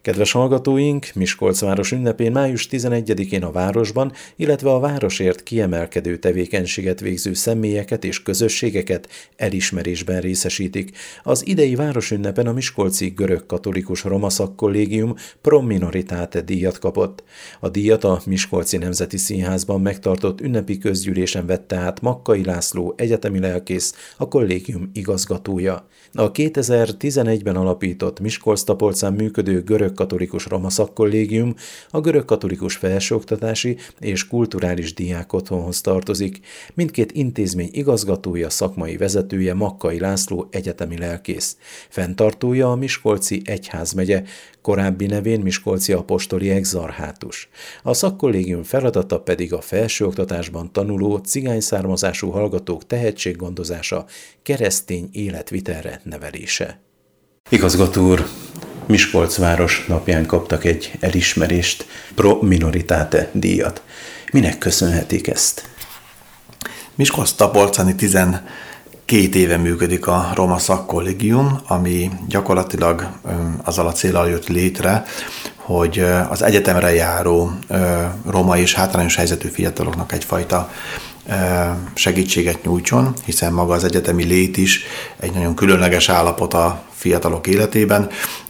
Kedves hallgatóink, Miskolcváros ünnepén május 11-én a városban, illetve a városért kiemelkedő tevékenységet végző személyeket és közösségeket elismerésben részesítik. Az idei városünnepen a miskolci görög-katolikus roma szakkollégium Pro Minoritate díjat kapott. A díjat a Miskolci Nemzeti Színházban megtartott ünnepi közgyűlésen vette át Makkai László egyetemi lelkész, a kollégium igazgatója. A 2011-ben alapított Miskolc-Tapolcán működő görög-katolikus roma szakkollégium a görög-katolikus felsőoktatási és kulturális diákotthonhoz tartozik. Mindkét intézmény igazgatója, szakmai vezetője Makkai László egyetemi lelkész. Fenntartója a Miskolci Egyházmegye, korábbi nevén Miskolci Apostoli Exarchátus. A szakkollégium feladata pedig a felsőoktatásban tanuló cigány származású hallgatók tehetséggondozása, keresztény életvitelre nevelése. Igazgató úr, Miskolcváros napján kaptak egy elismerést, Pro Minoritate díjat. Minek köszönhetik ezt? Miskolc-Tapolcáni 12 éve működik a roma szakkollégium, ami gyakorlatilag azzal a céllal jött létre, hogy az egyetemre járó roma és hátrányos helyzetű fiataloknak egyfajta segítséget nyújtson, hiszen maga az egyetemi lét is egy nagyon különleges állapot a fiatalok életében,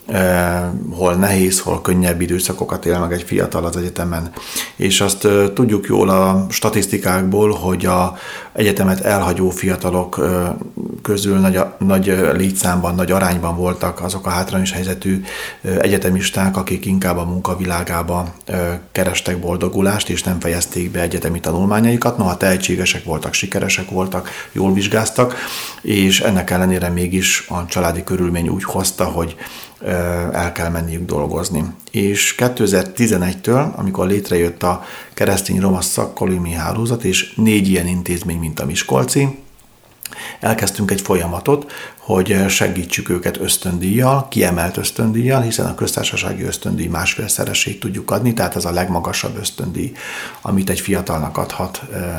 hol nehéz, hol könnyebb időszakokat él meg egy fiatal az egyetemen. És azt tudjuk jól a statisztikákból, hogy az egyetemet elhagyó fiatalok közül nagy létszámban, nagy arányban voltak azok a hátrányos helyzetű egyetemisták, akik inkább a munkavilágába kerestek boldogulást, és nem fejezték be egyetemi tanulmányaikat. Noha tehetségesek voltak, sikeresek voltak, jól vizsgáztak, és ennek ellenére mégis a családi körülmény úgy hozta, hogy el kell menniük dolgozni. És 2011-től, amikor létrejött a keresztény roma szakkollégiumi hálózat, és 4 ilyen intézmény, mint a miskolci, elkezdtünk egy folyamatot, hogy segítsük őket ösztöndíjjal, kiemelt ösztöndíjjal, hiszen a köztársasági ösztöndíj 1,5-szeresét tudjuk adni, tehát ez a legmagasabb ösztöndíj, amit egy fiatalnak adhat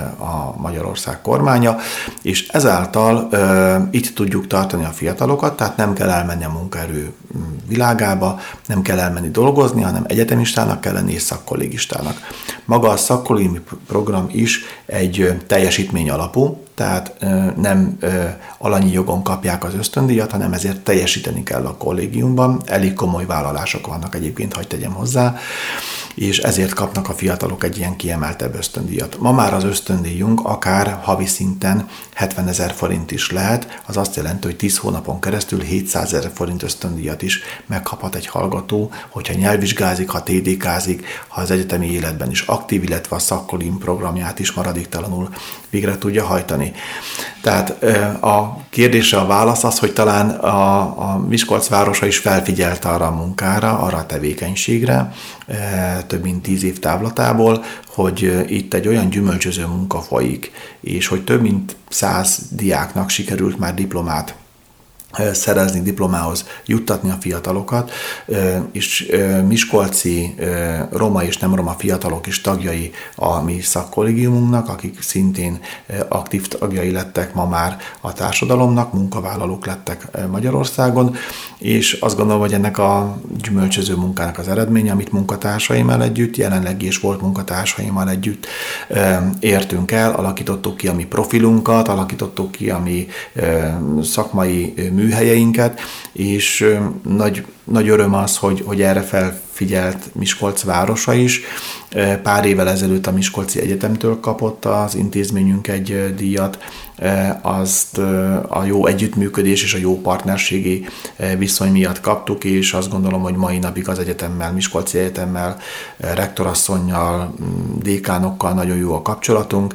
a Magyarország kormánya, és ezáltal itt tudjuk tartani a fiatalokat, tehát nem kell elmenni a munkaerő világába, nem kell elmenni dolgozni, hanem egyetemistának kell lenni és szakkollégistának. Maga a szakkollégiumi program is egy teljesítmény alapú, tehát nem alanyi jogon kapják az ösztöndíjat, hanem ezért teljesíteni kell a kollégiumban. Elég komoly vállalások vannak egyébként, hadd tegyem hozzá, és ezért kapnak a fiatalok egy ilyen kiemeltebb ösztöndíjat. Ma már az ösztöndíjunk akár havi szinten 70 000 forint is lehet, az azt jelenti, hogy 10 hónapon keresztül 700 000 forint ösztöndíjat is megkaphat egy hallgató, hogyha nyelvvizsgázik, ha TDK-zik, ha az egyetemi életben is aktív, illetve a szakkollégium programját is maradéktalanul végre tudja hajtani. Tehát a kérdésre a válasz az, hogy talán a Miskolc városa is felfigyelt arra a munkára, arra a tevékenységre, több mint 10 év távlatából, hogy itt egy olyan gyümölcsöző munka folyik, és hogy több mint 100 diáknak sikerült már diplomát szerezni, diplomához juttatni a fiatalokat, és miskolci roma és nem roma fiatalok is tagjai a mi szakkollégiumunknak, akik szintén aktív tagjai lettek ma már a társadalomnak, munkavállalók lettek Magyarországon, és azt gondolom, hogy ennek a gyümölcsöző munkának az eredménye, amit munkatársaimmal együtt, jelenlegi és volt munkatársaimmal együtt értünk el, alakítottuk ki a mi profilunkat, alakítottuk ki a mi szakmai műhelyeinket, és nagy öröm az, hogy erre felfigyelt Miskolc városa is. Pár évvel ezelőtt a Miskolci Egyetemtől kapott az intézményünk egy díjat, azt a jó együttműködés és a jó partnerségi viszony miatt kaptuk, és azt gondolom, hogy mai napig az egyetemmel, Miskolci Egyetemmel, rektorasszonnyal, dékánokkal nagyon jó a kapcsolatunk.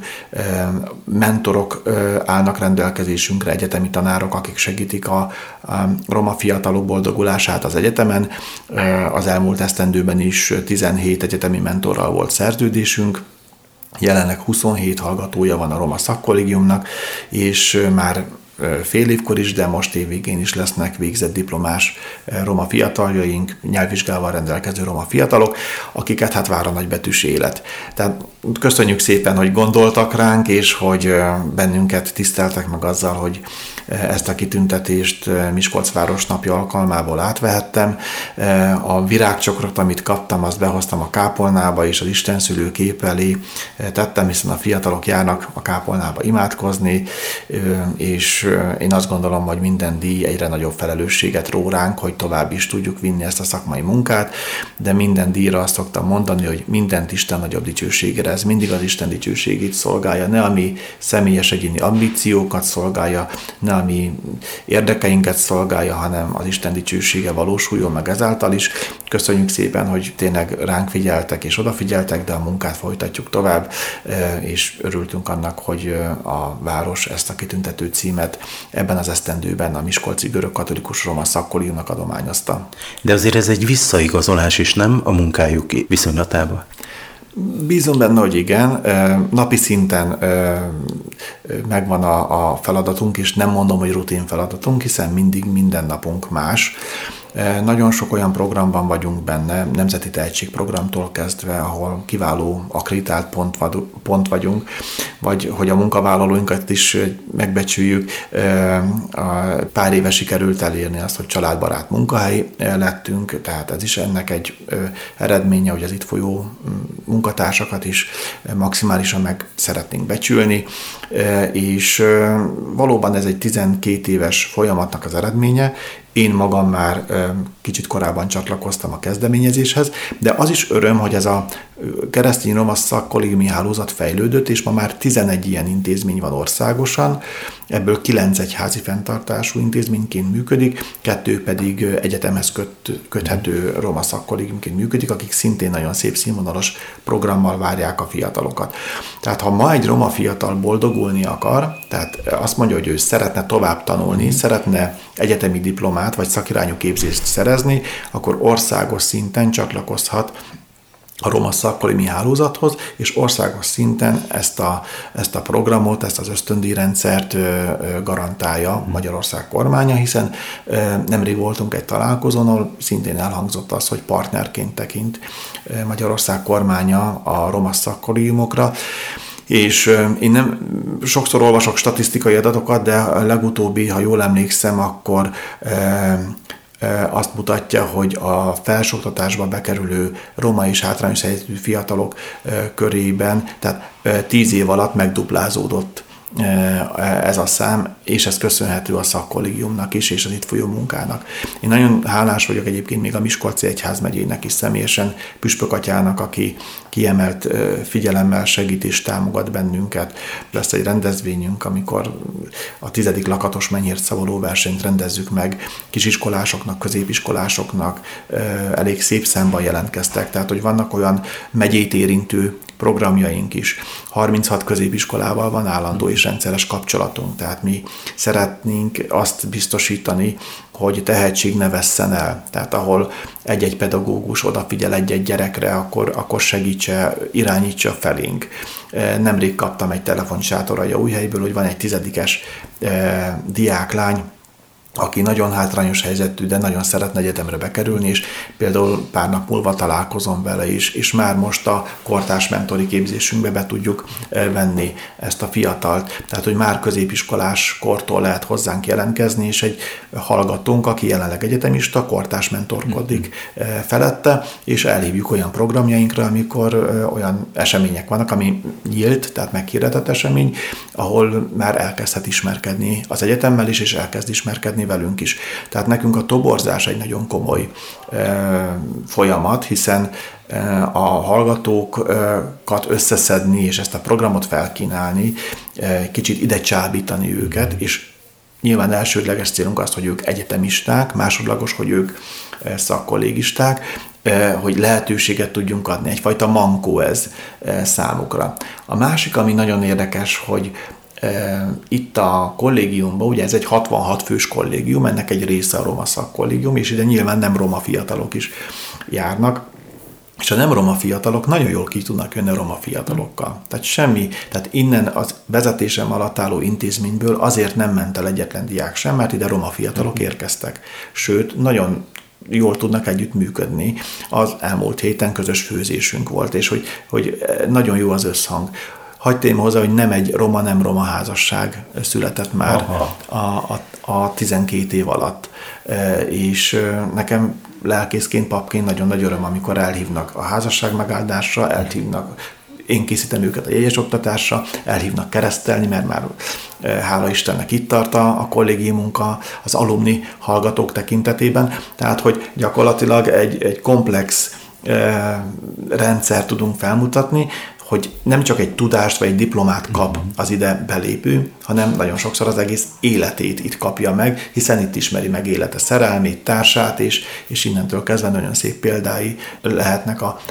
Mentorok állnak rendelkezésünkre, egyetemi tanárok, akik segítik a roma fiatalok boldogulását az egyetemen. Az elmúlt esztendőben is 17 egyetemi mentorral volt szerződésünk. Jelenleg 27 hallgatója van a roma szakkollégiumnak, és már fél évkor is, de most évvégén is lesznek végzett diplomás roma fiataljaink, nyelvvizsgával rendelkező roma fiatalok, akiket hát vár a nagybetűs élet. Tehát köszönjük szépen, hogy gondoltak ránk, és hogy bennünket tiszteltek meg azzal, hogy ezt a kitüntetést Miskolc városnapja alkalmából átvehettem. A virágcsokrot, amit kaptam, azt behoztam a kápolnába, és az istenszülő kép elé tettem, hiszen a fiatalok járnak a kápolnába imádkozni, és én azt gondolom, hogy minden díj egyre nagyobb felelősséget ró ránk, hogy tovább is tudjuk vinni ezt a szakmai munkát, de minden díjra azt szoktam mondani, hogy mindent Isten nagyobb dicsőségére, ez mindig az Isten dicsőségét szolgálja, ne a mi személyes egyéni ambíciókat szolgálja, ne a mi érdekeinket szolgálja, hanem az Isten dicsősége valósuljon meg ezáltal is. Köszönjük szépen, hogy tényleg ránk figyeltek és odafigyeltek, de a munkát folytatjuk tovább, és örültünk annak, hogy a város ezt a kitüntető címet ebben az esztendőben a Miskolci Görögkatolikus Roma Szakkollégiumnak adományozta. De azért ez egy visszaigazolás is, nem a munkájuk viszonylatában? Bízom benne, hogy igen. Napi szinten megvan a feladatunk, és nem mondom, hogy rutin feladatunk, hiszen mindig minden napunk más. Nagyon sok olyan programban vagyunk benne, Nemzeti Tehetségprogramtól kezdve, ahol kiváló akkreditált pont vagyunk, vagy hogy a munkavállalóinkat is megbecsüljük. Pár éve sikerült elérni azt, hogy családbarát munkahely lettünk, tehát ez is ennek egy eredménye, hogy az itt folyó munkatársakat is maximálisan meg szeretnénk becsülni, és valóban ez egy 12 éves folyamatnak az eredménye. Én magam már kicsit korábban csatlakoztam a kezdeményezéshez, de az is öröm, hogy ez a keresztény roma szakkollégiumi hálózat fejlődött, és ma már 11 ilyen intézmény van országosan, ebből 9 egyházi fenntartású intézményként működik, 2 pedig egyetemhez köthető roma szakkollégiumként működik, akik szintén nagyon szép színvonalas programmal várják a fiatalokat. Tehát ha ma egy roma fiatal boldogulni akar, tehát azt mondja, hogy ő szeretne tovább tanulni, szeretne egyetemi diplomát vagy szakirányú képzést szerezni, akkor országos szinten csatlakozhat a roma szakkollégiumi hálózathoz, és országos szinten ezt a programot, ezt az ösztöndíjrendszert garantálja Magyarország kormánya, hiszen nemrég voltunk egy találkozón, ahol szintén elhangzott az, hogy partnerként tekint Magyarország kormánya a roma szakkollégiumokra, és én nem sokszor olvasok statisztikai adatokat, de a legutóbbi, ha jól emlékszem, akkor azt mutatja, hogy a felsőoktatásba bekerülő roma és hátrányos helyzetű fiatalok körében, tehát 10 év alatt megduplázódott ez a szám, és ez köszönhető a szakkollégiumnak is, és az itt folyó munkának. Én nagyon hálás vagyok egyébként még a Miskolci Egyházmegyének is személyesen, Püspök atyának, aki kiemelt figyelemmel segít és támogat bennünket. Lesz egy rendezvényünk, amikor a 10. lakatos mennyért szavaló versenyt rendezzük meg. Kisiskolásoknak, középiskolásoknak elég szép számban jelentkeztek, tehát hogy vannak olyan megyét érintő programjaink is. 36 középiskolával van állandó és rendszeres kapcsolatunk, tehát mi szeretnénk azt biztosítani, hogy tehetség ne vesszen el. Tehát ahol egy-egy pedagógus odafigyel egy-egy gyerekre, akkor segítse, irányítsa felénk. Nemrég kaptam egy telefonsátor a Jóújhelyből, hogy van egy 10-es diáklány, aki nagyon hátrányos helyzetű, de nagyon szeretne egyetemre bekerülni, és például pár nap múlva találkozom vele is, és már most a kortárs mentori képzésünkbe be tudjuk venni ezt a fiatalt. Tehát, hogy már középiskolás kortól lehet hozzánk jelentkezni, és egy hallgatónk, aki jelenleg egyetemista, kortárs mentorkodik felette, és elhívjuk olyan programjainkra, amikor olyan események vannak, ami nyílt, tehát meghirdetett esemény, ahol már elkezdhet ismerkedni az egyetemmel is, és elkezd ismerkedni velünk is. Tehát nekünk a toborzás egy nagyon komoly folyamat, hiszen a hallgatókat összeszedni, és ezt a programot felkínálni, kicsit ide csábítani őket, és nyilván elsődleges célunk az, hogy ők egyetemisták, másodlagos, hogy ők szakkollégisták, hogy lehetőséget tudjunk adni. Egyfajta mankó ez számukra. A másik, ami nagyon érdekes, hogy itt a kollégiumban, ugye ez egy 66 fős kollégium, ennek egy része a roma szakkollégium, és ide nyilván nem roma fiatalok is járnak, és és a nem roma fiatalok nagyon jól ki tudnak jönni a roma fiatalokkal. Tehát innen az vezetésem alatt álló intézményből azért nem ment el egyetlen diák sem, mert ide roma fiatalok érkeztek. Sőt, nagyon jól tudnak együtt működni. Az elmúlt héten közös főzésünk volt, és hogy nagyon jó az összhang. Hadd tegyem hozzá, hogy nem egy nem roma házasság született már a 12 év alatt. És nekem lelkészként, papként nagyon nagy öröm, amikor elhívnak a házasság megáldásra, elhívnak, én készítem őket a jegyes oktatásra, elhívnak keresztelni, mert már hála Istennek itt tart a kollégiumunka az alumni hallgatók tekintetében. Tehát, hogy gyakorlatilag egy komplex rendszer tudunk felmutatni, hogy nem csak egy tudást vagy egy diplomát kap az ide belépő, hanem nagyon sokszor az egész életét itt kapja meg, hiszen itt ismeri meg élete szerelmét, társát, és innentől kezdve nagyon szép példái lehetnek a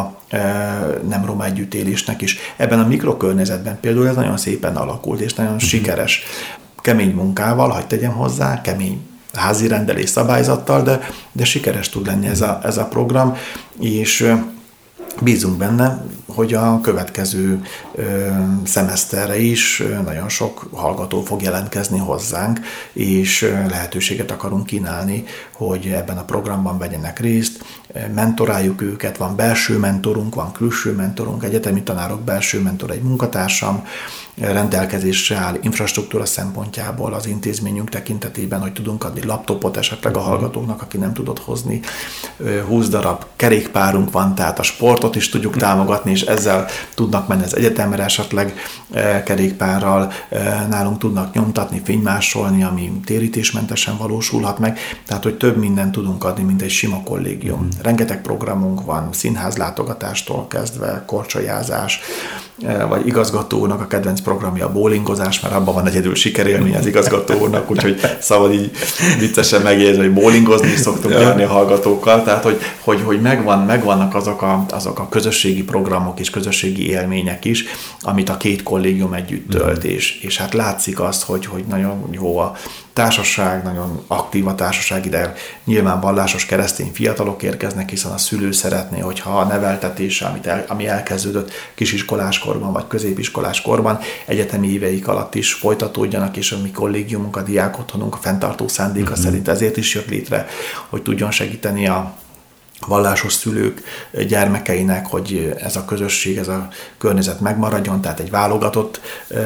nem roma együttélésnek is. Ebben a mikrokörnyezetben például ez nagyon szépen alakult, és nagyon sikeres. Kemény munkával, hadd tegyem hozzá, kemény házi rendelés szabályzattal, de sikeres tud lenni ez a program, és bízunk benne, hogy a következő szemeszterre is nagyon sok hallgató fog jelentkezni hozzánk, és lehetőséget akarunk kínálni, hogy ebben a programban vegyenek részt, mentoráljuk őket, van belső mentorunk, van külső mentorunk, egyetemi tanárok belső mentor, egy munkatársam, rendelkezésre áll infrastruktúra szempontjából az intézményünk tekintetében, hogy tudunk adni laptopot esetleg a hallgatóknak, aki nem tudott hozni. 20 darab kerékpárunk van, tehát a sportot is tudjuk támogatni, és ezzel tudnak menni az egyetemre esetleg kerékpárral, nálunk tudnak nyomtatni, fénymásolni, ami térítésmentesen valósulhat meg, tehát hogy több mindent tudunk adni, mint egy sima kollégium. Rengeteg programunk van, színházlátogatástól kezdve, korcsolyázás, vagy igazgatónak a kedvenc programja a bowlingozás, mert abban van egyedül sikerélmény az igazgatónak, úgyhogy szabad így viccesen megjegyezni, hogy bowlingozni is szoktunk járni a hallgatókkal, tehát hogy megvannak azok a közösségi programok és közösségi élmények is, amit a két kollégium együtt tölt, és hát látszik azt, hogy nagyon jó a társaság, nagyon aktív a társaság, ide nyilván vallásos keresztény fiatalok érkeznek, hiszen a szülő szeretné, hogyha a neveltetése, ami elkezdődött kisiskolás korban vagy középiskolás korban, egyetemi éveik alatt is folytatódjanak, és a mi kollégiumunk, a diákotthonunk a fenntartó szándéka szerint ezért is jött létre, hogy tudjon segíteni a vallásos szülők gyermekeinek, hogy ez a közösség, ez a környezet megmaradjon, tehát egy válogatott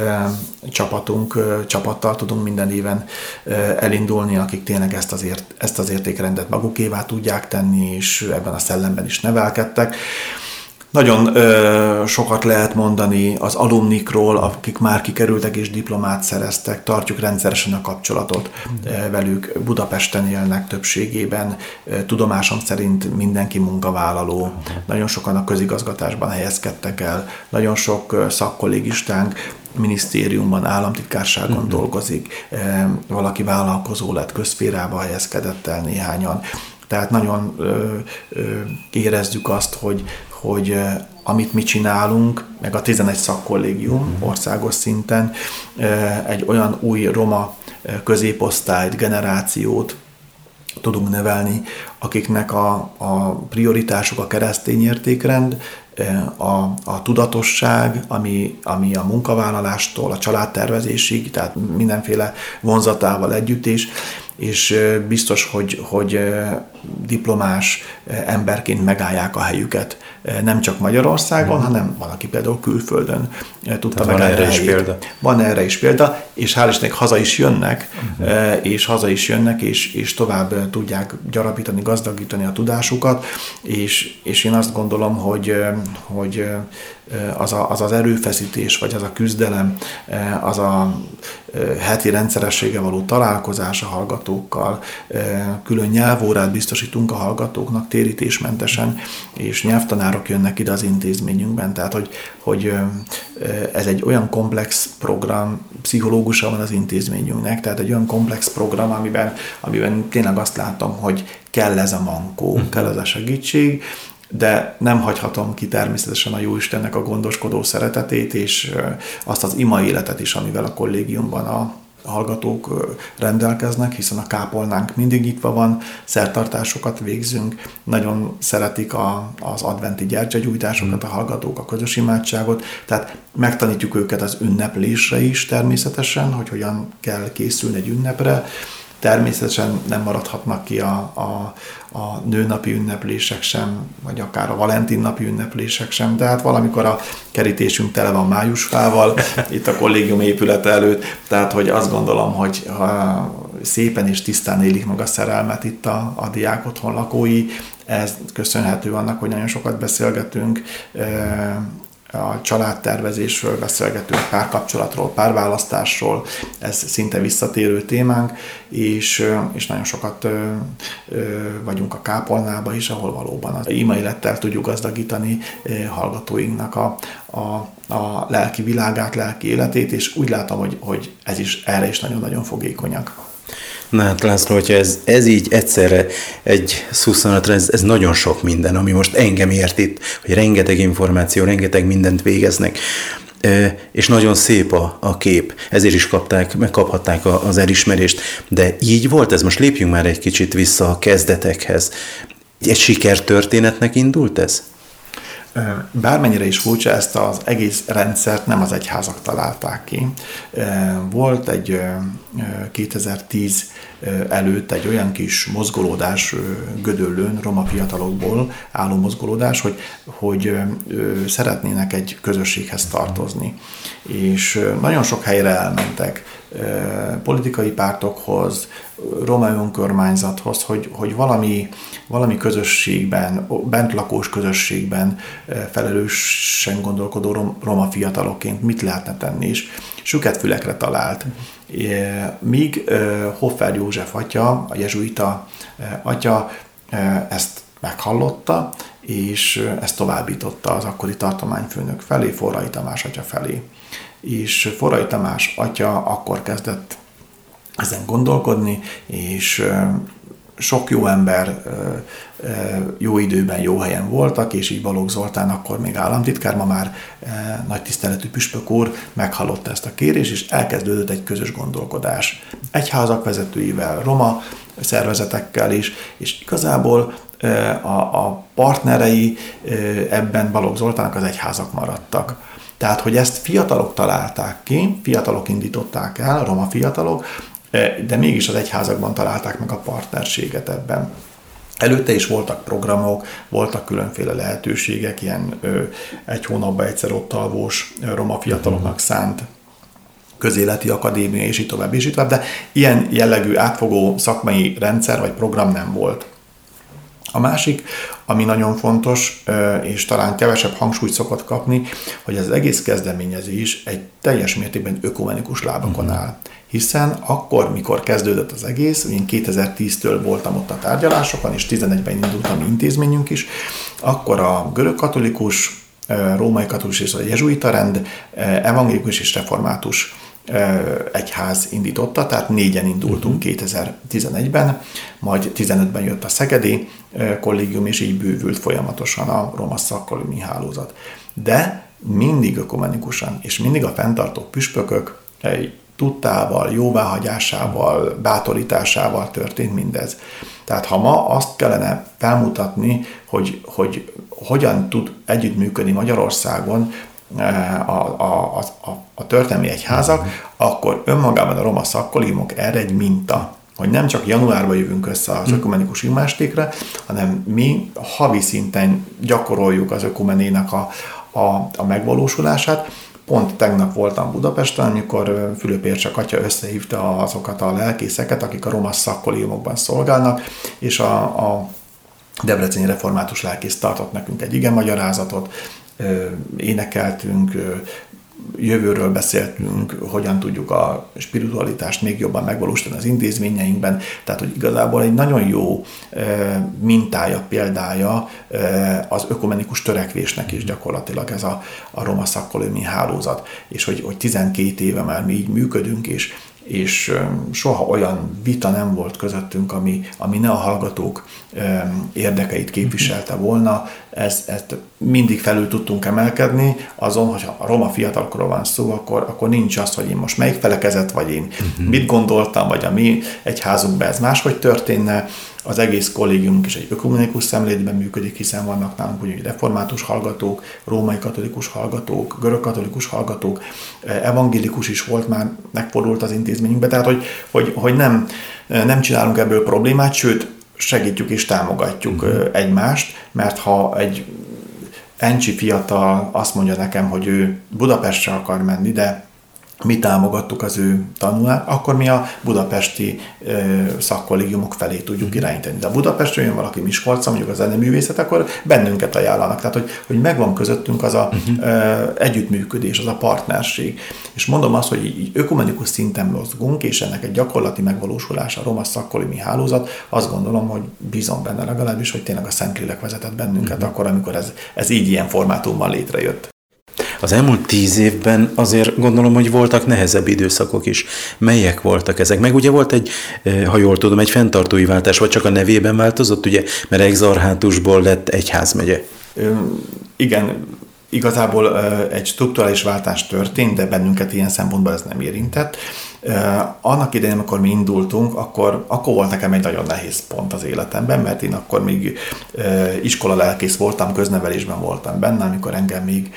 csapattal tudunk minden éven elindulni, akik tényleg ezt az értékrendet magukévá tudják tenni, és ebben a szellemben is nevelkedtek. Nagyon sokat lehet mondani az alumnikról, akik már kikerültek és diplomát szereztek, tartjuk rendszeresen a kapcsolatot velük, Budapesten élnek többségében, tudomásom szerint mindenki munkavállaló, nagyon sokan a közigazgatásban helyezkedtek el, nagyon sok szakkollégistánk minisztériumban, államtitkárságon dolgozik, valaki vállalkozó lett, közszférába helyezkedett el néhányan. Tehát nagyon érezzük azt, hogy amit mi csinálunk, meg a 11 szakkollégium országos szinten egy olyan új roma középosztályt, generációt tudunk nevelni, akiknek a prioritásuk a keresztény értékrend, a tudatosság, ami a munkavállalástól a családtervezésig, tehát mindenféle vonzatával együtt is, és biztos, hogy diplomás emberként megállják a helyüket. Nem csak Magyarországon, hanem van, aki például külföldön tudta megállni a helyét. Van erre is példa, és hál' Istennek haza is jönnek, és tovább tudják gyarapítani, gazdagítani a tudásukat, és én azt gondolom, hogy az erőfeszítés, vagy az a küzdelem, az a heti rendszeressége való találkozás a hallgatókkal, külön nyelvórát biztosítunk a hallgatóknak térítésmentesen, és nyelvtanárok jönnek ide az intézményünkben, tehát hogy ez egy olyan komplex program, pszichológusa van az intézményünknek, tehát egy olyan komplex program, amiben tényleg azt látom, hogy kell ez a mankó, kell ez a segítség, de nem hagyhatom ki természetesen a Jóistennek a gondoskodó szeretetét, és azt az ima életet is, amivel a kollégiumban a hallgatók rendelkeznek, hiszen a kápolnánk mindig nyitva van, szertartásokat végzünk, nagyon szeretik az adventi gyertyagyújtásokat a hallgatók, a közös imádságot, tehát megtanítjuk őket az ünneplésre is természetesen, hogy hogyan kell készülni egy ünnepre. Természetesen nem maradhatnak ki a nőnapi ünneplések sem, vagy akár a Valentin napi ünneplések sem, de hát valamikor a kerítésünk tele van májusfával, itt a kollégium épülete előtt, tehát hogy azt gondolom, hogy szépen és tisztán élik meg a szerelmet itt a diák otthon lakói, ez köszönhető annak, hogy nagyon sokat beszélgetünk, a családtervezésről beszélgetünk, párkapcsolatról, párválasztásról, ez szinte visszatérő témánk, és nagyon sokat vagyunk a kápolnába is, ahol valóban az e-mailettel tudjuk gazdagítani hallgatóinknak a lelki világát, lelki életét, és úgy látom, hogy erre is nagyon-nagyon fogékonyak. Na hát László, hogyha ez így egyszerre egy szusszanatra, ez nagyon sok minden, ami most engem ért itt, hogy rengeteg információ, rengeteg mindent végeznek, és nagyon szép a kép, ezért is megkaphatták az elismerést, de így volt ez, most lépjünk már egy kicsit vissza a kezdetekhez. Egy sikertörténetnek indult ez? Bármennyire is furcsa, ezt az egész rendszert nem az egyházak találták ki. Volt egy 2010 előtt egy olyan kis mozgolódás Gödöllőn, roma fiatalokból álló mozgolódás, hogy szeretnének egy közösséghez tartozni. És nagyon sok helyre elmentek, politikai pártokhoz, roma önkormányzathoz, hogy valami közösségben, bentlakós közösségben felelősen gondolkodó roma fiatalokként mit lehetne tenni, és süketfülekre talált. Míg Hoffer József atya, a jezsuita atya ezt meghallotta, és ezt továbbította az akkori tartományfőnök felé, Forrai Tamás atya felé. És Forrai Tamás atya akkor kezdett ezen gondolkodni, és sok jó ember jó időben, jó helyen voltak, és így Balogh Zoltán, akkor még államtitkár, ma már nagy tiszteletű püspök úr meghallotta ezt a kérést, és elkezdődött egy közös gondolkodás. Egyházak vezetőivel, roma szervezetekkel is, és igazából a partnerei ebben Balogh Zoltánnak az egyházak maradtak. Tehát, hogy ezt fiatalok találták ki, fiatalok indították el, roma fiatalok, de mégis az egyházakban találták meg a partnerséget ebben. Előtte is voltak programok, voltak különféle lehetőségek, ilyen egy hónapban egyszer ott alvós roma fiataloknak szánt közéleti akadémia, és így tovább, de ilyen jellegű átfogó szakmai rendszer vagy program nem volt. A másik, ami nagyon fontos, és talán kevesebb hangsúlyt szokott kapni, hogy az egész kezdeményezés egy teljes mértékben ökumenikus lábakon áll. Hiszen akkor, mikor kezdődött az egész, én 2010-től voltam ott a tárgyalásokon, és 2011-ben indult a mi intézményünk is, akkor a görög katolikus, római katolikus és a jezsuita rend, evangélikus és református egyház indította, tehát 4-en indultunk 2011-ben, majd 15-ben jött a szegedi kollégium, és így bővült folyamatosan a roma szakkollégiumi hálózat. De mindig ökumenikusan, és mindig a fenntartó püspökök tudtával, jóváhagyásával, bátorításával történt mindez. Tehát ha ma azt kellene felmutatni, hogy hogyan tud együttműködni Magyarországon a történelmi egyházak, akkor önmagában a roma szakkollégiumok erre egy minta, hogy nem csak januárban jövünk össze az ökumenikus imástékre, hanem mi havi szinten gyakoroljuk az ökumenének a megvalósulását. Pont tegnap voltam Budapesten, amikor Fülöp Ércsak atya összehívta azokat a lelkészeket, akik a roma szakkollégiumokban szolgálnak, és a debreceni református lelkész tartott nekünk egy igemagyarázatot, énekeltünk, jövőről beszéltünk, hogyan tudjuk a spiritualitást még jobban megvalósítani az intézményeinkben, tehát hogy igazából egy nagyon jó mintája, példája az ökumenikus törekvésnek is gyakorlatilag ez a roma szakkollégiumi hálózat, és hogy 12 éve már mi így működünk, és és soha olyan vita nem volt közöttünk, ami ne a hallgatók érdekeit képviselte volna. Ezt mindig felül tudtunk emelkedni, azon, hogyha a roma fiatalokról van szó, akkor nincs az, hogy én most melyik felekezet, vagy én mit gondoltam, vagy a mi egyházunkban ez máshogy történne. Az egész kollégiumunk is egy ökumenikus szemléletben működik, hiszen vannak nálunk ugyanúgy református hallgatók, római katolikus hallgatók, görög katolikus hallgatók, evangélikus is volt már, megfordult az intézményünkbe, tehát hogy nem csinálunk ebből problémát, sőt, segítjük és támogatjuk egymást, mert ha egy encsi fiatal azt mondja nekem, hogy ő Budapestre akar menni, de mi támogattuk az ő tanulását, akkor mi a budapesti szakkollégiumok felé tudjuk irányítani. De a Budapestről jön valaki Miskolcra, mondjuk a zeneművészet, akkor bennünket ajánlanak. Tehát, hogy megvan közöttünk az a együttműködés, az a partnerség. És mondom azt, hogy így ökumenikus szinten mozgunk, és ennek egy gyakorlati megvalósulása a roma szakkollégiumi hálózat, azt gondolom, hogy bízom benne legalábbis, hogy tényleg a Szentlélek vezetett bennünket akkor, amikor ez így ilyen formátumban létrejött. Az elmúlt 10 évben azért gondolom, hogy voltak nehezebb időszakok is. Melyek voltak ezek? Meg ugye volt egy, ha jól tudom, egy fenntartói váltás, vagy csak a nevében változott, ugye, mert exarchátusból lett egyházmegye. Igen, igazából egy strukturális váltás történt, de bennünket ilyen szempontból ez nem érintett. Annak idején, amikor mi indultunk, akkor volt nekem egy nagyon nehéz pont az életemben, mert én akkor még iskolalelkész voltam, köznevelésben voltam benne, amikor engem még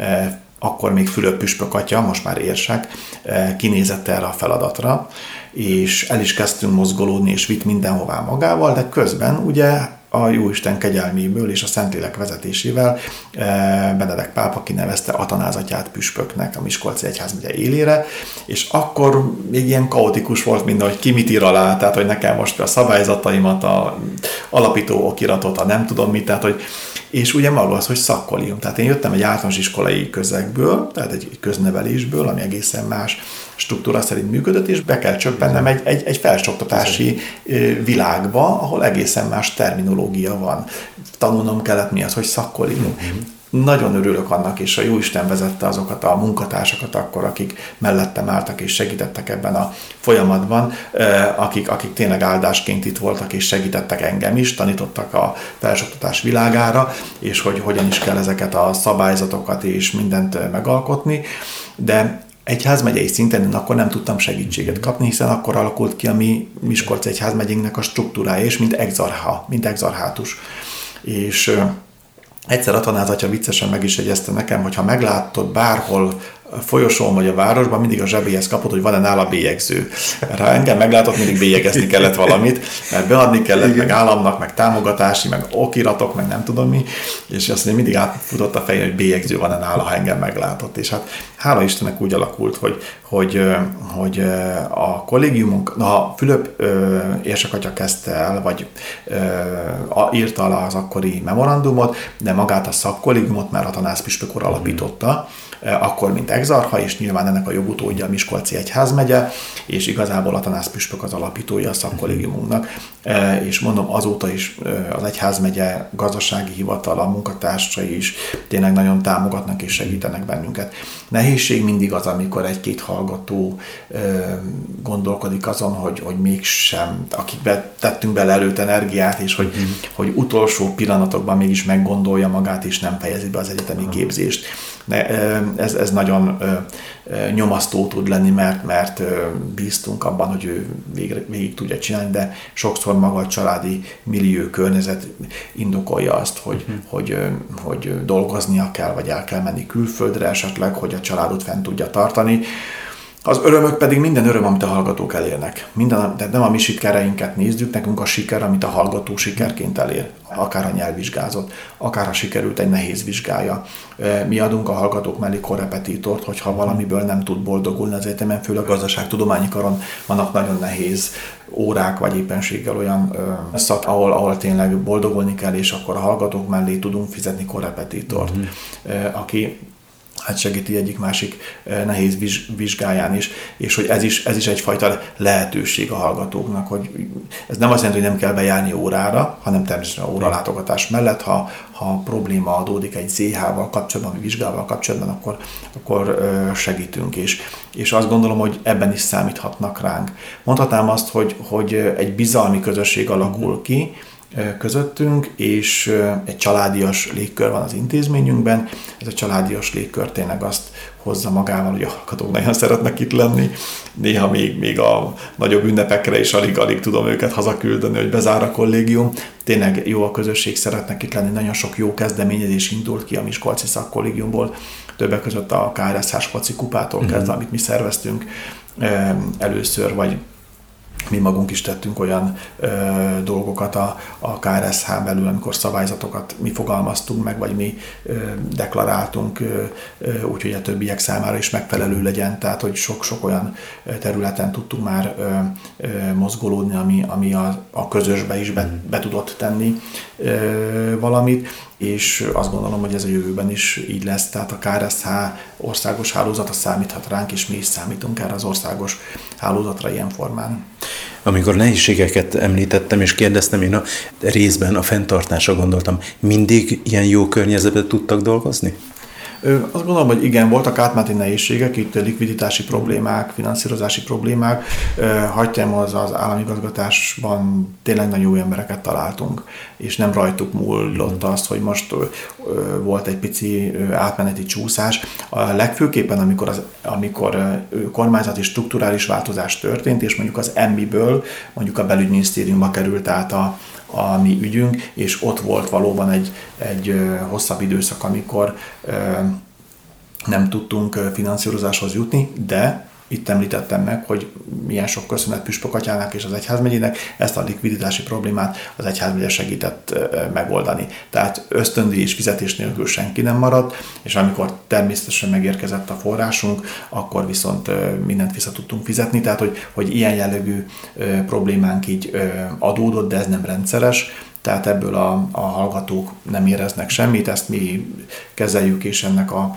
akkor még Fülöp püspök atya, most már érsek, kinézett erre a feladatra, és el is kezdtünk mozgolódni, és vitt mindenhová magával, de közben ugye a Jóisten kegyelméből és a Szentlélek vezetésével Benedek pápa kinevezte Atanáz atyát püspöknek a Miskolci egyházmegye élére, és akkor még ilyen kaotikus volt minden, hogy ki mit ír alá, tehát hogy nekem most a szabályzataimat, a alapító okiratot, a nem tudom mit, tehát hogy és ugye maga az, hogy szakkollégium. Tehát én jöttem egy általános iskolai közegből, tehát egy köznevelésből, ami egészen más struktúra szerint működött, és be kell csöppennem egy felsőoktatási világba, ahol egészen más terminológia van. Tanulnom kellett mi az, hogy szakkollégium. Nagyon örülök annak, és a Jóisten vezette azokat a munkatársakat akkor, akik mellettem álltak és segítettek ebben a folyamatban, akik tényleg áldásként itt voltak és segítettek engem is, tanítottak a felsőoktatás világára, és hogy hogyan is kell ezeket a szabályzatokat és mindent megalkotni, de egyházmegyei szinten én akkor nem tudtam segítséget kapni, hiszen akkor alakult ki a mi Miskolc egyházmegyénknek a struktúrája, és mint exarchátus. És egyszer Atanáz atya viccesen meg is jegyezte nekem, hogy ha meglátod bárhol folyosón vagy a városban, mindig a zsebéhez kapod, hogy van-e nála bélyegző. Ha engem meglátott, mindig bélyegezni kellett valamit, mert beadni kellett, meg államnak, meg támogatási, meg okiratok, meg nem tudom mi, és azt mondja, mindig átfutott a fején, hogy bélyegző van-e nála, ha engem meglátott. És hát hála Istennek úgy alakult, hogy a kollégiumunk, ha Fülöp érsek atya kezdte el, vagy írta alá az akkori memorandumot, de magát a szakkollégiumot már Atanáz püspök úr alapította, akkor mint exarcha, és nyilván ennek a jogutódja a Miskolci egyházmegye, és igazából Atanáz püspök az alapítója a szakkollégiumunknak, és mondom, azóta is az egyházmegye gazdasági hivatala, a munkatársai is tényleg nagyon támogatnak és segítenek bennünket. Nehézség mindig az, amikor egy-két hallgató gondolkodik azon, hogy mégsem, akikbe tettünk bele előtt energiát, és hogy utolsó pillanatokban mégis meggondolja magát, és nem fejezi be az egyetemi képzést. Ez nagyon nyomasztó tud lenni, mert bíztunk abban, hogy ő végig tudja csinálni, de sokszor maga a családi millió környezet indokolja azt, hogy dolgoznia kell, vagy el kell menni külföldre esetleg, hogy a családot fent tudja tartani. Az örömök pedig minden öröm, amit a hallgatók elérnek. De nem a mi sikereinket nézzük, nekünk a siker, amit a hallgató sikerként elér. Akár a nyelvvizsgázott, akár ha sikerült egy nehéz vizsgája. Mi adunk a hallgatók mellé korrepetítort, hogyha valamiből nem tud boldogulni az egyetemen, főleg a gazdaságtudományi karon vannak nagyon nehéz órák, vagy éppenséggel olyan szak, ahol tényleg boldogulni kell, és akkor a hallgatók mellé tudunk fizetni korrepetítort, aki hát segíti egyik-másik nehéz vizsgáján is, és hogy ez is egyfajta lehetőség a hallgatóknak, hogy ez nem azt jelenti, hogy nem kell bejárni órára, hanem természetesen óralátogatás mellett, ha probléma adódik egy ZH-val kapcsolatban, vagy vizsgával kapcsolatban, akkor segítünk, és azt gondolom, hogy ebben is számíthatnak ránk. Mondhatnám azt, hogy egy bizalmi közösség alakul ki közöttünk, és egy családias légkör van az intézményünkben. Ez a családias légkör tényleg azt hozza magával, hogy a hallgatók nagyon szeretnek itt lenni. Néha még a nagyobb ünnepekre is alig tudom őket hazaküldeni, hogy bezár a kollégium. Tényleg jó a közösség, szeretnek itt lenni. Nagyon sok jó kezdeményezés indult ki a Miskolci Szakkollégiumból. Többek között a KRSH foci kupától kezdve, amit mi szerveztünk először, vagy mi magunk is tettünk olyan dolgokat a KRSH-n belül, amikor szabályzatokat mi fogalmaztunk meg, vagy mi deklaráltunk, úgyhogy a többiek számára is megfelelő legyen, tehát hogy sok-sok olyan területen tudtunk már mozgolódni, ami a közösbe is be tudott tenni valamit, és azt gondolom, hogy ez a jövőben is így lesz, tehát a KRSH országos hálózata számíthat ránk, és mi is számítunk erre az országos hálózatra ilyen formán. Amikor nehézségeket említettem és kérdeztem, én a részben a fenntartásra gondoltam. Mindig ilyen jó környezetben tudtak dolgozni? Azt gondolom, hogy igen, voltak átmeneti nehézségek, itt likviditási problémák, finanszírozási problémák. Hagyjam, az államigazgatásban tényleg nagyon jó embereket találtunk, és nem rajtuk múlott azt, hogy most volt egy pici átmeneti csúszás. A legfőképpen, amikor kormányzati strukturális változás történt, és mondjuk az MI-ből mondjuk a belügyminisztériumba került át a mi ügyünk, és ott volt valóban egy hosszabb időszak, amikor nem tudtunk finanszírozáshoz jutni, de itt említettem meg, hogy milyen sok köszönet Püspök Atyának és az egyházmegyének, ezt a likviditási problémát az egyházmegye segített megoldani. Tehát ösztöndíj és fizetés nélkül senki nem maradt, és amikor természetesen megérkezett a forrásunk, akkor viszont mindent vissza tudtunk fizetni, tehát hogy ilyen jellegű problémánk így adódott, de ez nem rendszeres, tehát ebből a hallgatók nem éreznek semmit, ezt mi kezeljük, és ennek a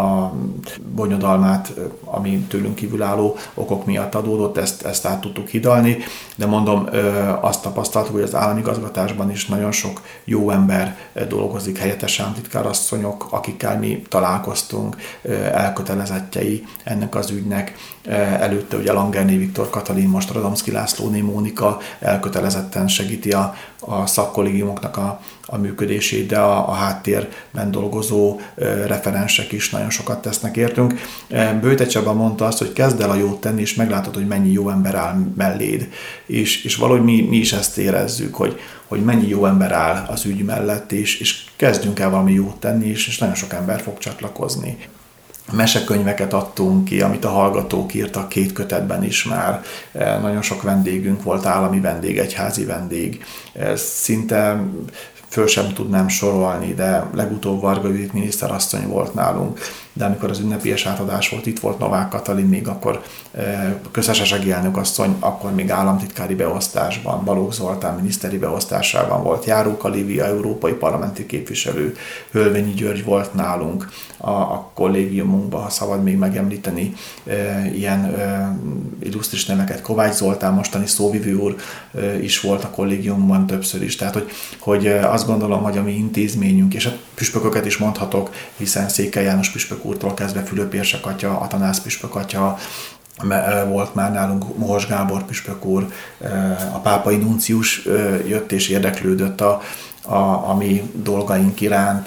bonyodalmát, ami tőlünk kívülálló okok miatt adódott, ezt át tudtuk hidalni, de mondom, azt tapasztaltuk, hogy az államigazgatásban is nagyon sok jó ember dolgozik, helyettes államtitkárasszonyok, akikkel mi találkoztunk, elkötelezettjei ennek az ügynek. Előtte ugye Langerné Viktor Katalin, most Radomszky Lászlóné Mónika elkötelezetten segíti a szakkollégiumoknak a működését, de a háttérben dolgozó referensek is nagyon sokat tesznek értünk. Böjte Csaba mondta azt, hogy kezd el a jót tenni, és meglátod, hogy mennyi jó ember áll melléd. És valahogy mi is ezt érezzük, hogy mennyi jó ember áll az ügy mellett, és kezdjünk el valami jót tenni, és nagyon sok ember fog csatlakozni. Mesekönyveket adtunk ki, amit a hallgatók írtak 2 kötetben is már. Nagyon sok vendégünk volt, állami vendég, egyházi vendég. Szinte föl sem tudnám sorolni, de legutóbb Varga Judit miniszterasszony volt nálunk, de amikor az ünnepélyes átadás volt, itt volt Novák Katalin, még akkor köztársasági elnökasszony, akkor még államtitkári beosztásban, Balogh Zoltán miniszteri beosztásában volt, Járóka Lívia európai parlamenti képviselő, Hölvényi György volt nálunk a kollégiumunkban, ha szabad még megemlíteni ilyen illusztris neveket, Kovács Zoltán, mostani szóvivő úr is volt a kollégiumban többször is, tehát hogy azt gondolom, hogy a mi intézményünk, és a püspököket is mondhatok, hiszen Székely János püspök úrtól kezdve Fülöp érsek atya, Atanász püspök atya, volt már nálunk Mohos Gábor püspök úr, a pápai nuncius jött és érdeklődött a mi dolgaink iránt,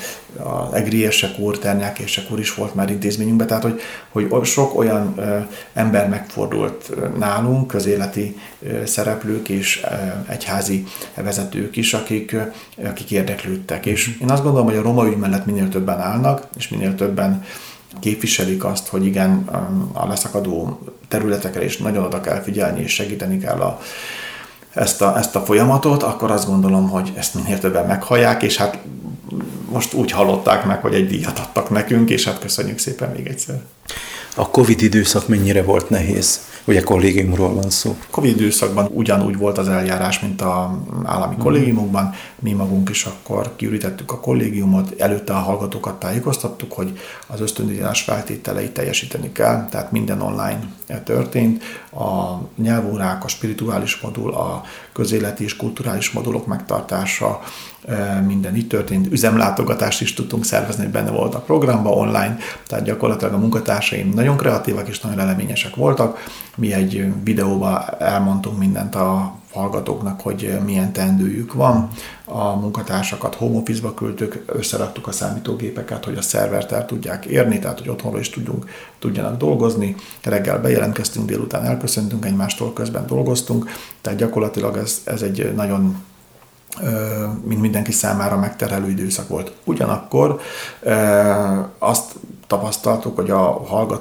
az Egri érsek úr, Ternyák érsek úr is volt már intézményünkben, tehát hogy sok olyan ember megfordult nálunk, közéleti szereplők és egyházi vezetők is, akik érdeklődtek. És én azt gondolom, hogy a roma ügy mellett minél többen állnak, és minél többen képviselik azt, hogy igen, a leszakadó területekre is nagyon oda kell figyelni, és segíteni kell ezt a folyamatot, akkor azt gondolom, hogy ezt minél többen meghallják, és hát most úgy hallották meg, hogy egy díjat adtak nekünk, és hát köszönjük szépen még egyszer. A Covid időszak mennyire volt nehéz? Ugye kollégiumról van szó. Covid időszakban ugyanúgy volt az eljárás, mint az állami kollégiumokban. Mi magunk is akkor kiürítettük a kollégiumot, előtte a hallgatókat tájékoztattuk, hogy az ösztöndíjazás feltételeit teljesíteni kell, tehát minden online történt. A nyelvórák, a spirituális modul, a közéleti és kulturális modulok megtartása, minden így történt. Üzemlátogatást is tudtunk szervezni, hogy benne volt a programban online, tehát gyakorlatilag a munkatársaim nagyon kreatívak és nagyon eleményesek voltak. Mi egy videóban elmondtunk mindent a hallgatóknak, hogy milyen teendőjük van. A munkatársakat home office-ba küldtük, összeraktuk a számítógépeket, hogy a szervert el tudják érni, tehát hogy otthonról is tudjanak dolgozni. Reggel bejelentkeztünk, délután elköszöntünk egymástól, közben dolgoztunk, tehát gyakorlatilag ez egy nagyon mint mindenki számára megterhelő időszak volt. Ugyanakkor azt tapasztaltuk, hogy a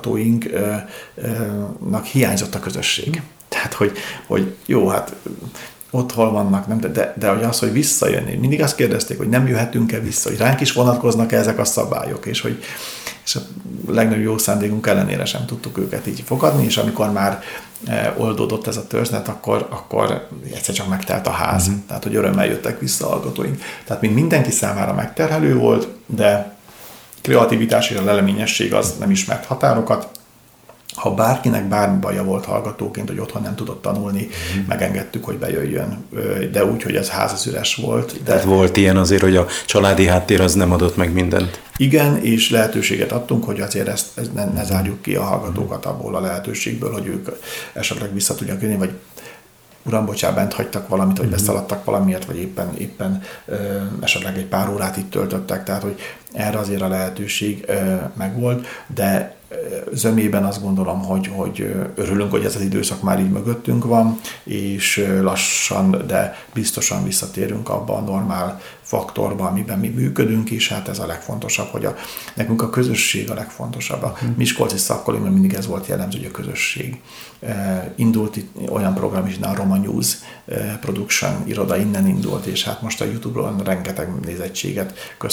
hallgatóinknak hiányzott a közösség. Tehát, hogy jó, hát otthon vannak, nem, de hogy az, hogy visszajönni. Mindig azt kérdezték, hogy nem jöhetünk-e vissza, hogy ránk is vonatkoznak-e ezek a szabályok, és a legnagyobb jó szándékunk ellenére sem tudtuk őket így fogadni, és amikor már oldódott ez a történet, akkor egyszer csak megtelt a ház. Tehát, hogy örömmel jöttek vissza a hallgatóink. Tehát mint mindenki számára megterhelő volt, de kreativitás és a leleményesség az nem ismert határokat. Ha bárkinek bármi baja volt hallgatóként, hogy otthon nem tudott tanulni, megengedtük, hogy bejöjjön, de úgy, hogy ez házas üres volt. Tehát volt ilyen azért, hogy a családi háttér az nem adott meg mindent. Igen, és lehetőséget adtunk, hogy azért ezt ne zárjuk ki a hallgatókat abból a lehetőségből, hogy ők esetleg vissza tudják jönni, vagy uram, bocsánat, bent hagytak valamit, vagy beszaladtak valamiért, vagy éppen esetleg egy pár órát itt töltöttek, tehát hogy erre azért a lehetőség megvolt, de zömében azt gondolom, hogy örülünk, hogy ez az időszak már így mögöttünk van, és lassan, de biztosan visszatérünk abba a normál faktorba, amiben mi működünk, és hát ez a legfontosabb, hogy nekünk a közösség a legfontosabb. A miskolci szakkollégiumban mindig ez volt jellemző, hogy a közösség. Indult itt olyan program is, a Roma News Production iroda innen indult, és hát most a YouTube-ról rengeteg nézettséget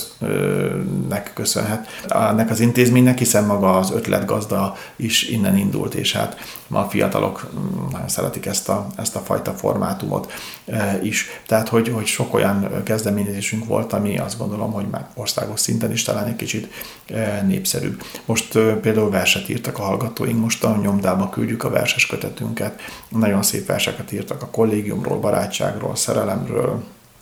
köszönhet ennek az intézménynek, hiszen maga az ötletgazda is innen indult, és hát ma a fiatalok nagyon szeretik ezt a fajta formátumot is. Tehát, hogy sok olyan kezdeményezésünk volt, ami azt gondolom, hogy már országos szinten is talán egy kicsit népszerűbb. Most például verset írtak a hallgatóink, most a nyomdába küldjük a verses kötetünket. Nagyon szép verseket írtak a kollégiumról, barátságról, szerelemről,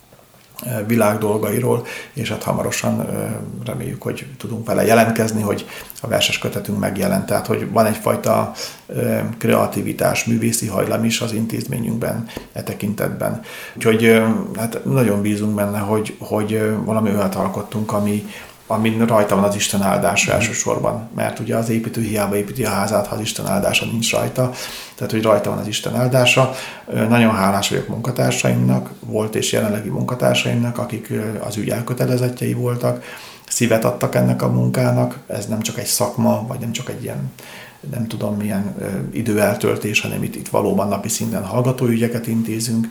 világdolgairól, és hát hamarosan reméljük, hogy tudunk vele jelentkezni, hogy a verses kötetünk megjelent. Tehát, hogy van egyfajta kreativitás, művészi hajlam is az intézményünkben e tekintetben. Úgyhogy hát nagyon bízunk benne, hogy valami olyat alkottunk, amin rajta van az Isten áldása elsősorban, mert ugye az építő hiába építi a házát, ha az Isten áldása nincs rajta, tehát hogy rajta van az Isten áldása. Nagyon hálás vagyok munkatársaimnak, volt és jelenlegi munkatársaimnak, akik az ügy elkötelezettjei voltak, szívet adtak ennek a munkának, ez nem csak egy szakma, vagy nem csak egy ilyen nem tudom milyen időeltöltés, hanem itt valóban napi szinten hallgatóügyeket intézünk,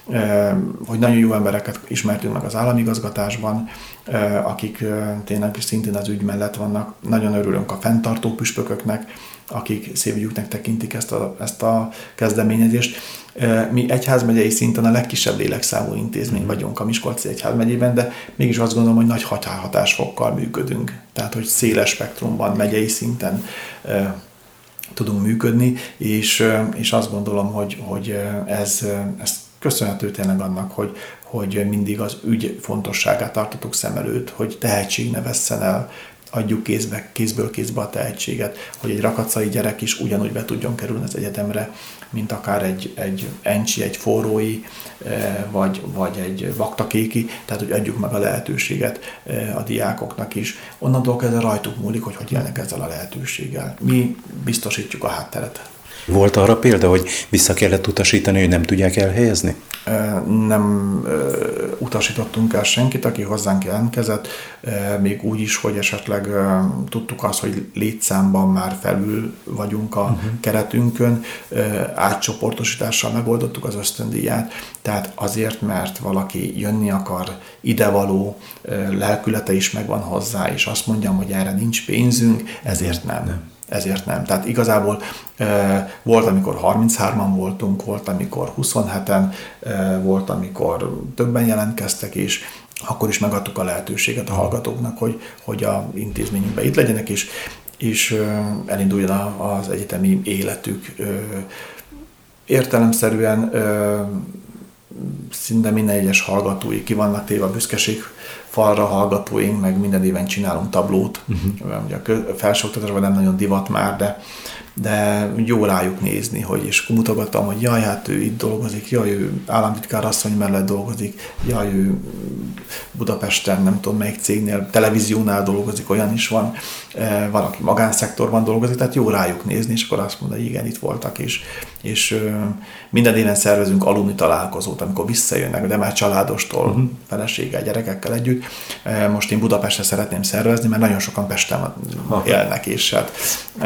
hogy nagyon jó embereket ismertünk meg az államigazgatásban, akik tényleg szintén az ügy mellett vannak. Nagyon örülünk a fenntartó püspököknek, akik szívügyüknek tekintik ezt a kezdeményezést. Mi egyházmegyei szinten a legkisebb lélekszámú intézmény vagyunk a Miskolci egyházmegyében, de mégis azt gondolom, hogy nagy hatásfokkal működünk. Tehát, hogy széles spektrumban, megyei szinten tudunk működni, és azt gondolom, hogy ez köszönhető tényleg annak, hogy mindig az ügy fontosságát tartottuk szem előtt, hogy tehetség ne vesszen el, adjuk kézből kézbe a tehetséget, hogy egy rakacai gyerek is ugyanúgy be tudjon kerülni az egyetemre, mint akár egy encsi, egy forrói, vagy egy vaktakéki, tehát hogy adjuk meg a lehetőséget a diákoknak is. Onnantól kezdve rajtuk múlik, hogy élnek ezzel a lehetőséggel. Mi biztosítjuk a hátteret. Volt arra példa, hogy vissza kellett utasítani, hogy nem tudják elhelyezni? Nem utasítottunk el senkit, aki hozzánk jelentkezett, még úgy is, hogy esetleg tudtuk azt, hogy létszámban már felül vagyunk a keretünkön, átcsoportosítással megoldottuk az ösztöndíját, tehát azért, mert valaki jönni akar, idevaló, lelkülete is megvan hozzá, és azt mondjam, hogy erre nincs pénzünk, ezért nem. ezért nem. Tehát igazából volt, amikor 33-an voltunk, volt, amikor 27-en, volt, amikor többen jelentkeztek is, akkor is megadtuk a lehetőséget a hallgatóknak, hogy a intézményünkben itt legyenek, és elinduljon az egyetemi életük. Értelemszerűen szinte minden egyes hallgatói ki vannak téve a büszkeség falra, hallgatóink, meg minden éven csinálunk tablót. Ugye a felsőoktatásban nem nagyon divat már, de jó rájuk nézni, és mutogattam, hogy jaj, hát ő itt dolgozik, jaj, ő államtitkár asszony mellett dolgozik, jaj, ő Budapesten, nem tudom melyik cégnél, televíziónál dolgozik, olyan is van, van, aki magánszektorban dolgozik, tehát jó rájuk nézni, és akkor azt mondta, hogy igen, itt voltak, és minden éven szervezünk alumni találkozót, amikor visszajönnek, de már családostól, feleséggel, gyerekekkel együtt. Most én Budapestre szeretném szervezni, mert nagyon sokan Pesten élnek, és hát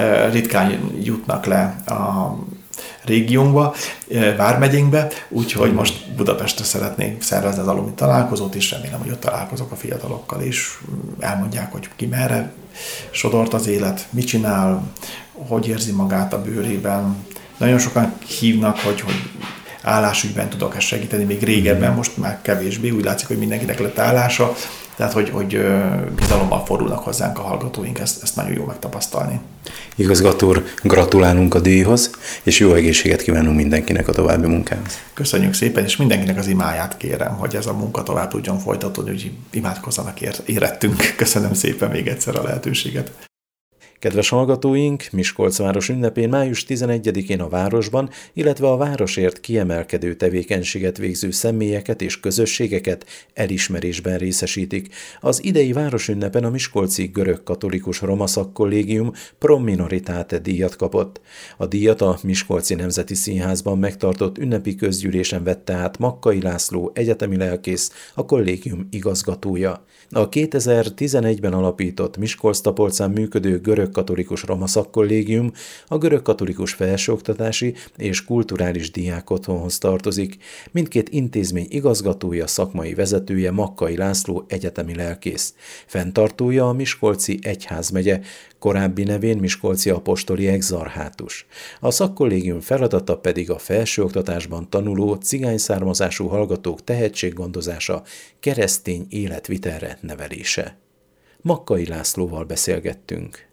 ritkán jutnak le a régiónkba, vármegyénkbe, úgyhogy most Budapestre szeretnénk szervezni az alumni találkozót, és remélem, hogy ott találkozok a fiatalokkal, és elmondják, hogy ki merre sodort az élet, mit csinál, hogy érzi magát a bőrében. Nagyon sokan hívnak, hogy állásügyben tudok ezt segíteni, még régebben, most már kevésbé, úgy látszik, hogy mindenkinek lett állása, tehát hogy bizalommal fordulnak hozzánk a hallgatóink, ezt nagyon jó megtapasztalni. Igazgató úr, gratulálunk a díjhoz, és jó egészséget kívánunk mindenkinek a további munkához. Köszönjük szépen, és mindenkinek az imáját kérem, hogy ez a munka tovább tudjon folytatódni, hogy imádkozzanak érettünk. Köszönöm szépen még egyszer a lehetőséget. Kedves hallgatóink, Miskolcváros ünnepén május 11-én a városban, illetve a városért kiemelkedő tevékenységet végző személyeket és közösségeket elismerésben részesítik. Az idei városünnepen a miskolci görög-katolikus roma szakkollégium Pro Minoritate díjat kapott. A díjat a Miskolci Nemzeti Színházban megtartott ünnepi közgyűlésen vette át Makkai László egyetemi lelkész, a kollégium igazgatója. A 2011-ben alapított Miskolc-Tapolcán működő görög-katolikus roma szakkollégium a görög-katolikus felsőoktatási és kulturális diákotthonhoz tartozik. Mindkét intézmény igazgatója, szakmai vezetője Makkai László egyetemi lelkész. Fenntartója a Miskolci Egyházmegye, korábbi nevén Miskolci apostoli exarchátus. A szakkollégium feladata pedig a felsőoktatásban tanuló cigány származású hallgatók tehetséggondozása, keresztény életvitelre nevelése. Makkai Lászlóval beszélgettünk.